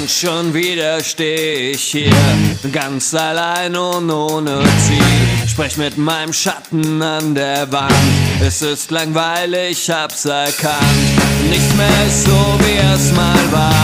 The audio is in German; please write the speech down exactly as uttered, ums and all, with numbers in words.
Und schon wieder steh ich hier, ganz allein und ohne Ziel. Sprech mit meinem Schatten an der Wand. Es ist langweilig, hab's erkannt. Nicht mehr ist so, wie es mal war.